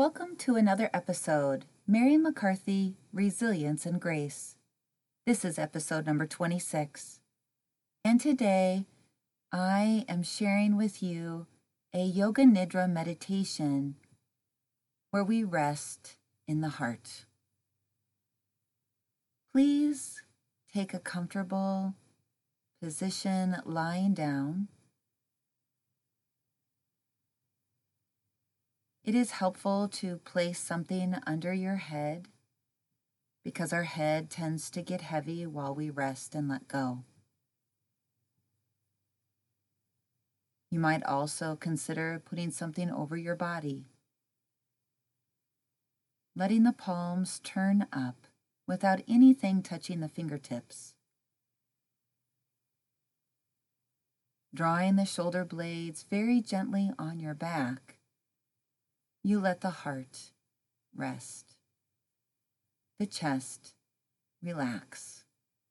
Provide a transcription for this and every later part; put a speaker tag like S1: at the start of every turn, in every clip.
S1: Welcome to another episode, Mary McCarthy, Resilience and Grace. This is episode number 26. And today I am sharing with you a Yoga Nidra meditation where we rest in the heart. Please take a comfortable position lying down. It is helpful to place something under your head because our head tends to get heavy while we rest and let go. You might also consider putting something over your body, letting the palms turn up without anything touching the fingertips. Drawing the shoulder blades very gently on your back, you let the heart rest. The chest relax.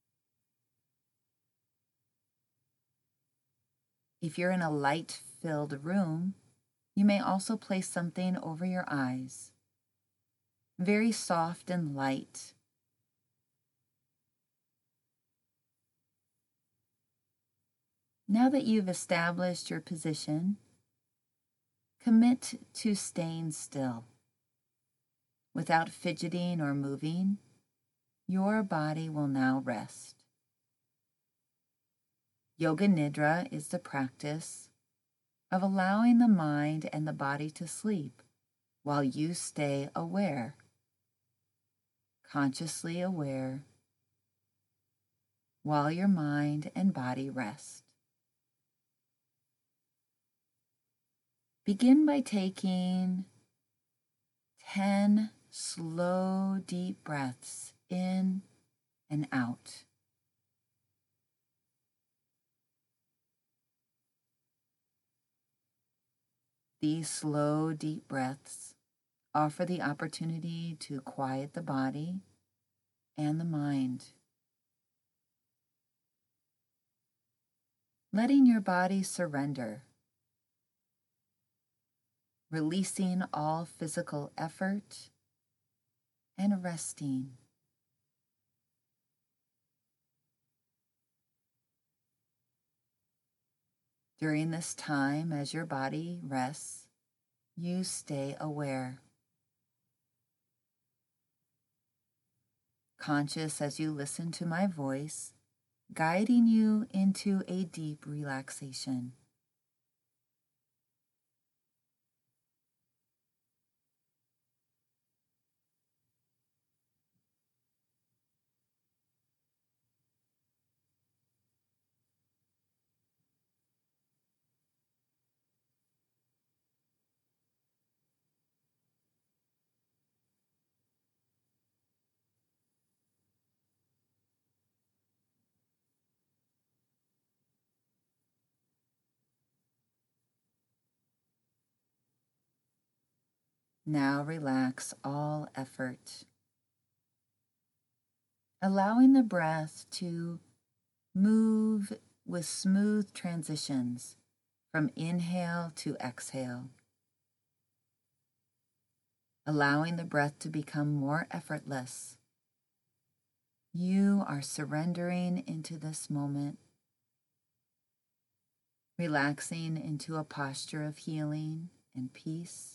S1: If you're in a light-filled room, you may also place something over your eyes, very soft and light. Now that you've established your position, commit to staying still. Without fidgeting or moving, your body will now rest. Yoga Nidra is the practice of allowing the mind and the body to sleep while you stay aware, consciously aware, while your mind and body rest. Begin by taking 10 slow, deep breaths in and out. These slow, deep breaths offer the opportunity to quiet the body and the mind. Letting your body surrender, releasing all physical effort and resting. During this time, as your body rests, you stay aware. Conscious as you listen to my voice, guiding you into a deep relaxation. Now relax all effort, allowing the breath to move with smooth transitions from inhale to exhale, allowing the breath to become more effortless. You are surrendering into this moment, relaxing into a posture of healing and peace.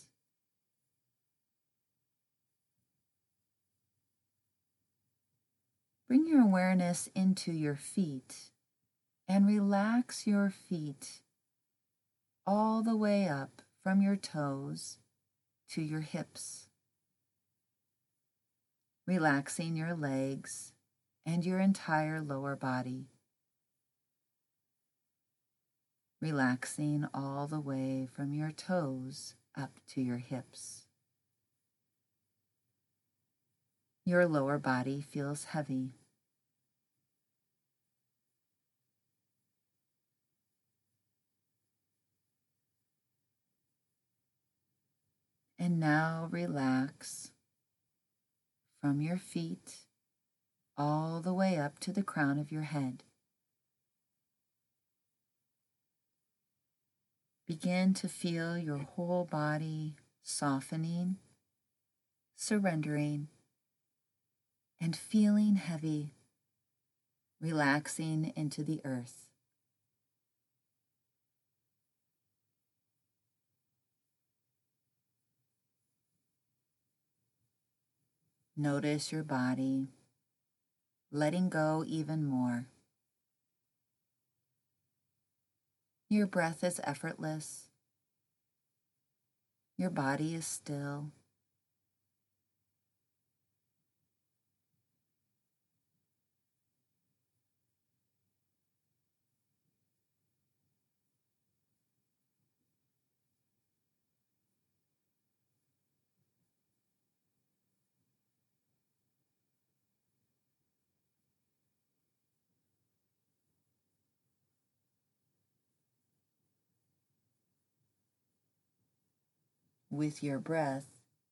S1: Bring your awareness into your feet and relax your feet all the way up from your toes to your hips, relaxing your legs and your entire lower body, relaxing all the way from your toes up to your hips. Your lower body feels heavy. And now relax from your feet all the way up to the crown of your head. Begin to feel your whole body softening surrendering, and feeling heavy, relaxing into the earth. Notice your body, letting go even more. Your breath is effortless. Your body is still. With your breath,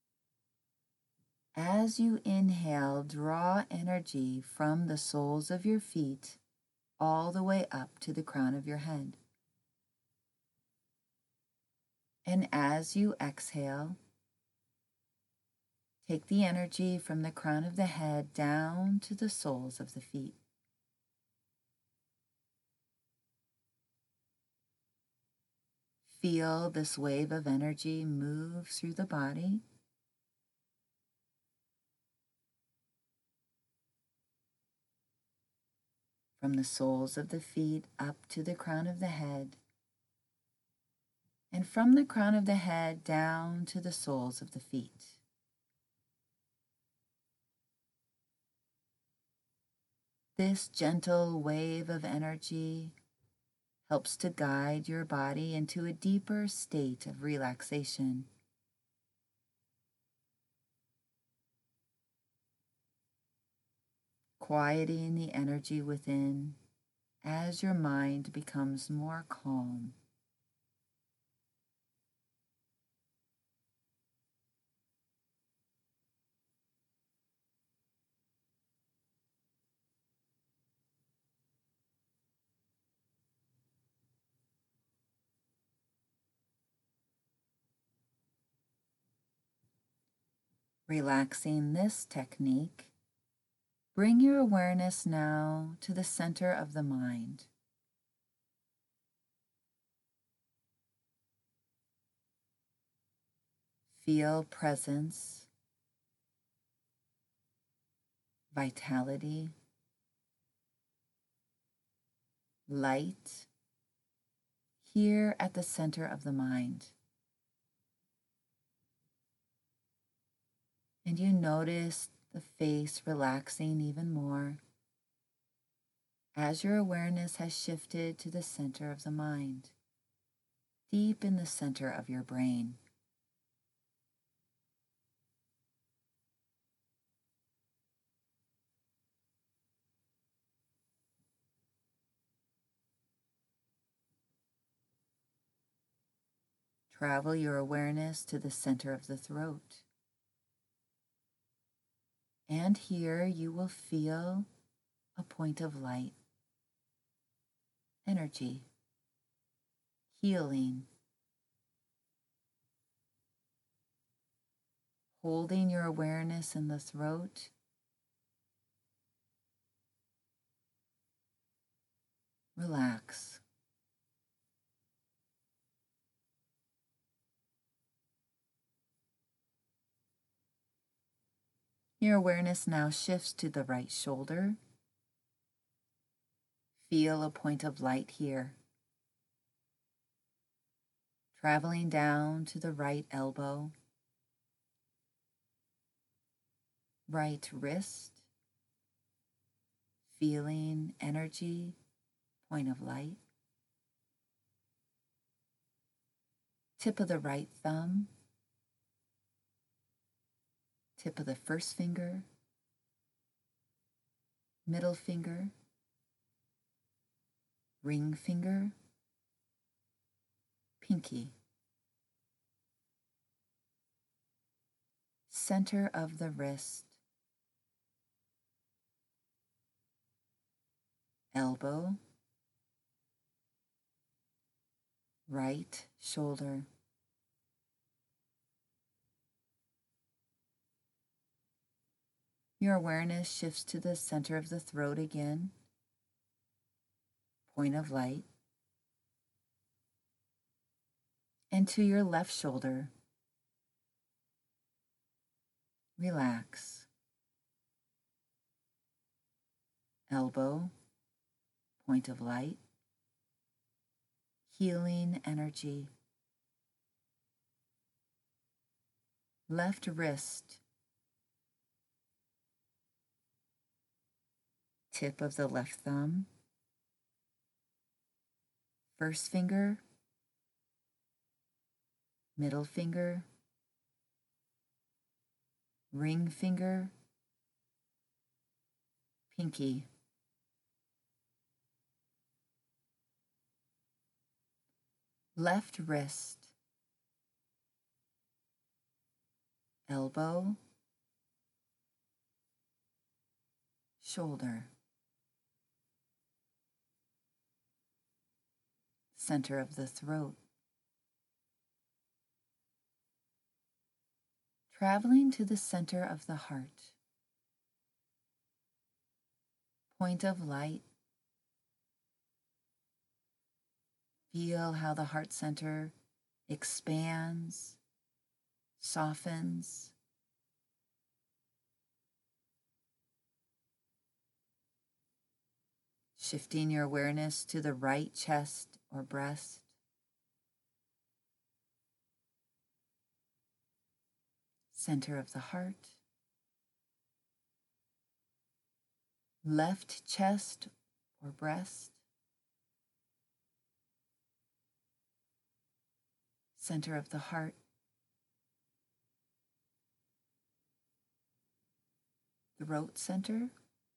S1: as you inhale, draw energy from the soles of your feet all the way up to the crown of your head. And as you exhale, take the energy from the crown of the head down to the soles of the feet. Feel this wave of energy move through the body. From the soles of the feet up to the crown of the head, and from the crown of the head down to the soles of the feet. This gentle wave of energy helps to guide your body into a deeper state of relaxation. Quieting the energy within as your mind becomes more calm. Relaxing this technique, bring your awareness now to the center of the mind. Feel presence, vitality, light here at the center of the mind. And you notice the face relaxing even more as your awareness has shifted to the center of the mind, deep in the center of your brain. Travel your awareness to the center of the throat. And here you will feel a point of light, energy, healing. Holding your awareness in the throat, relax. Your awareness now shifts to the right shoulder. Feel a point of light here. Traveling down to the right elbow, right wrist. Feeling energy, point of light. Tip of the right thumb. Tip of the first finger, middle finger, ring finger, pinky. Center of the wrist, elbow, right shoulder, Your awareness shifts to the center of the throat again, point of light, and to your left shoulder. Relax. Elbow, point of light, healing energy. Left wrist, tip of the left thumb, first finger, middle finger, ring finger, pinky. Left wrist, elbow, shoulder, center of the throat. Traveling to the center of the heart, point of light. Feel how the heart center expands, softens. Shifting your awareness to the right chest or breast. Center of the heart. Left chest or breast. Center of the heart. Throat center.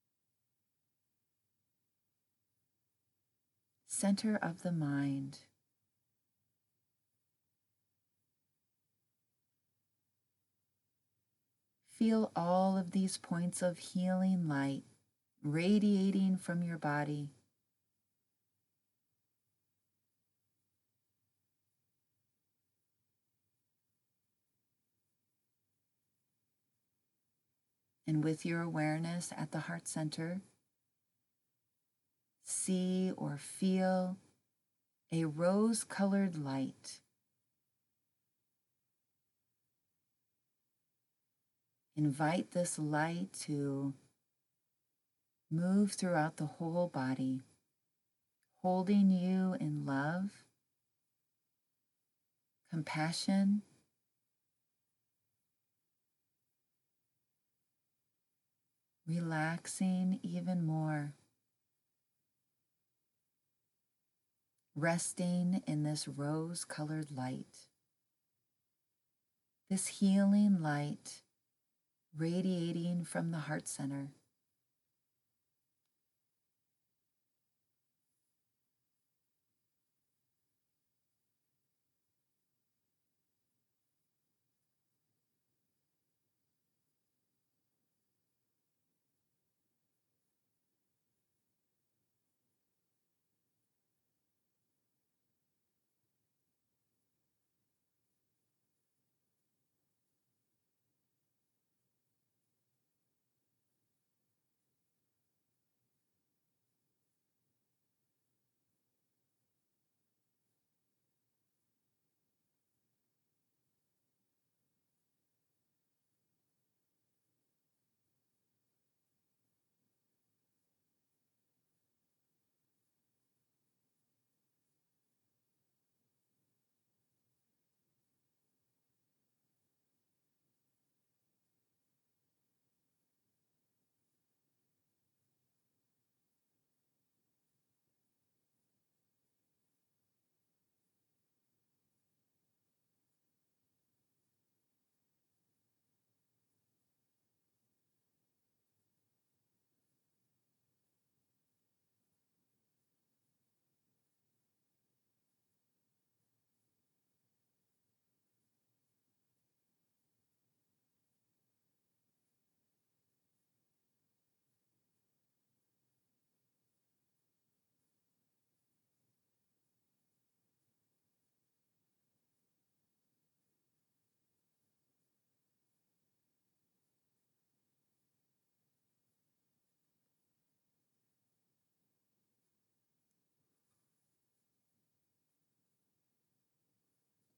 S1: Center of the mind. Feel all of these points of healing light radiating from your body. And with your awareness at the heart center, see or feel a rose-colored light. Invite this light to move throughout the whole body, holding you in love, compassion, relaxing even more, resting in this rose-colored light, this healing light radiating from the heart center.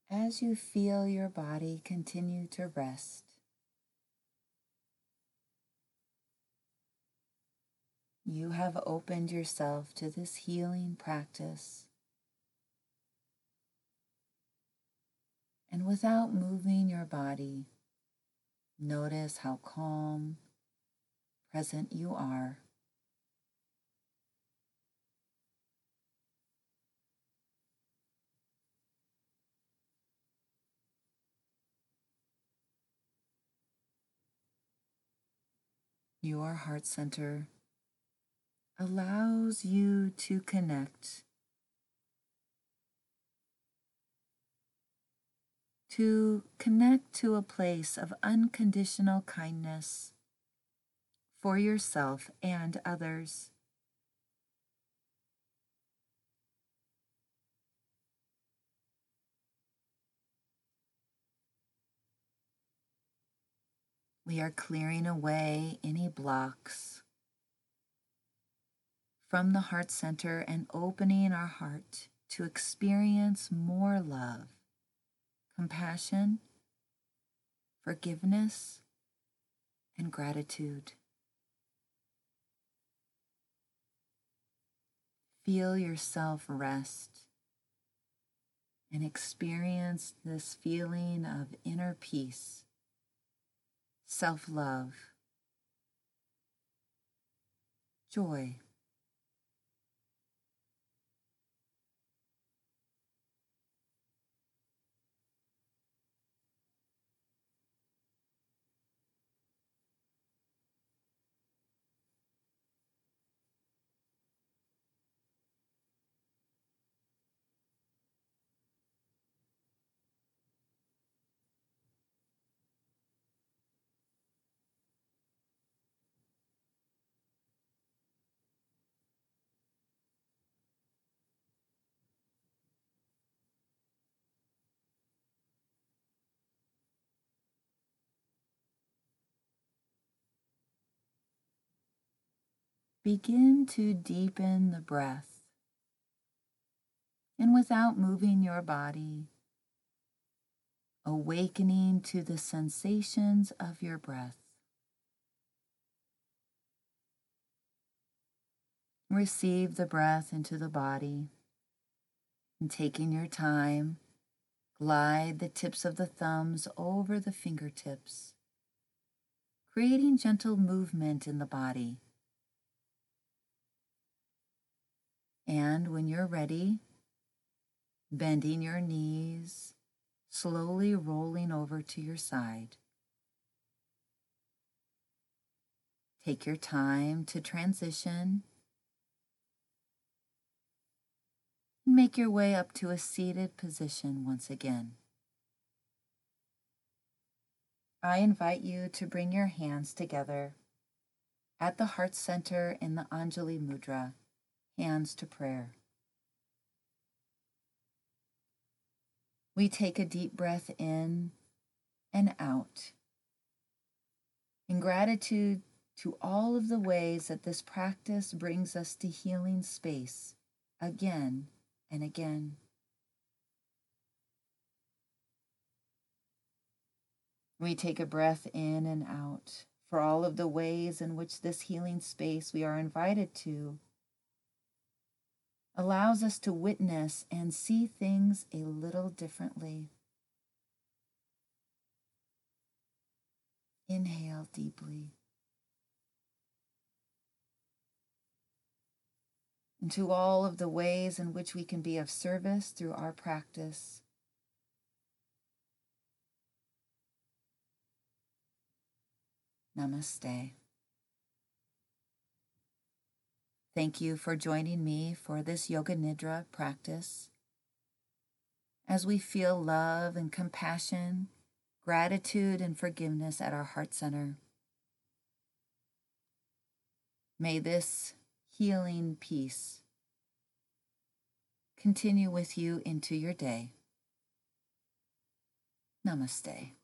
S1: as you feel your body continue to rest, you have opened yourself to this healing practice. And without moving your body, notice how calm, present you are. Your heart center allows you to connect to a place of unconditional kindness for yourself and others. We are clearing away any blocks from the heart center and opening our heart to experience more love, compassion, forgiveness, and gratitude. Feel yourself rest and experience this feeling of inner peace, self-love, joy. Begin to deepen the breath, and without moving your body, awakening to the sensations of your breath. Receive the breath into the body, and taking your time, glide the tips of the thumbs over the fingertips, creating gentle movement in the body. And when you're ready, bending your knees, slowly rolling over to your side. Take your time to transition. Make your way up to a seated position once again. I invite you to bring your hands together at the heart center in the Anjali Mudra, hands to prayer. We take a deep breath in and out in gratitude to all of the ways that this practice brings us to healing space again and again. We take a breath in and out for all of the ways in which this healing space we are invited to allows us to witness and see things a little differently. Inhale deeply. Into all of the ways in which we can be of service through our practice. Namaste. Thank you for joining me for this Yoga Nidra practice. As we feel love and compassion, gratitude and forgiveness at our heart center. May this healing peace continue with you into your day. Namaste.